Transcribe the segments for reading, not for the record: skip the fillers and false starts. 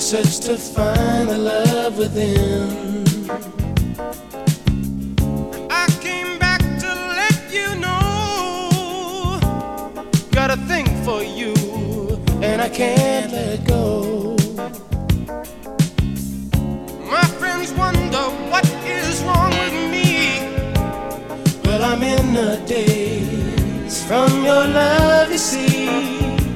search to find the love within. I came back to let you know, got a thing for you, and I can't let go. My friends wonder what is wrong with me. Well, I'm in a daze from your love, you see.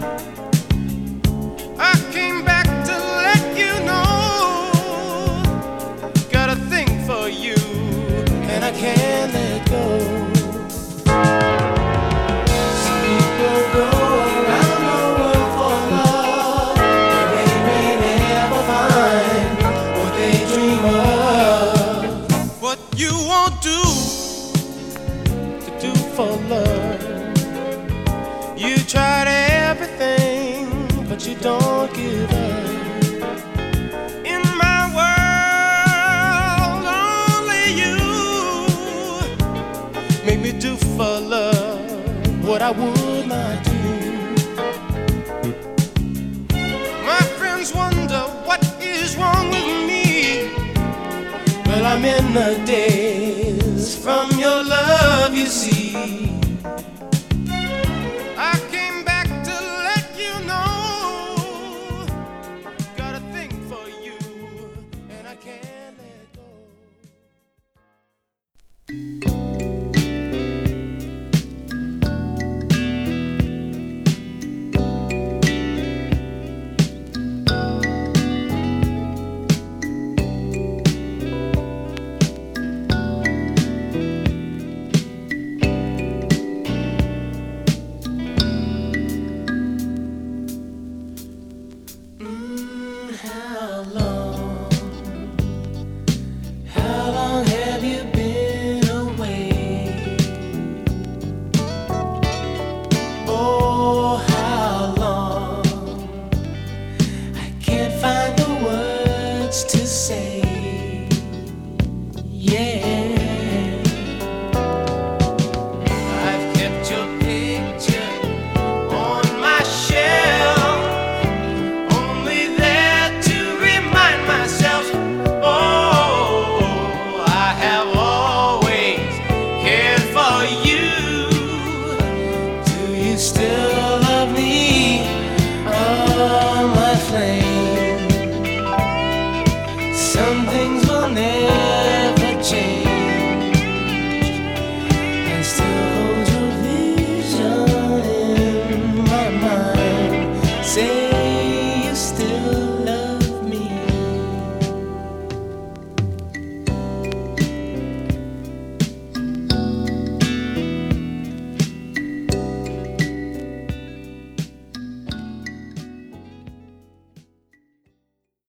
I came back to let you know, got a thing for you, and I can't let go. Some people go around the world for love, and they may never find what they dream of. What you won't do to do for love, you tried everything, but you don't give up. In my world, only you make me do for love what I would not do. My friends wonder what is wrong with me. Well, I'm in a daze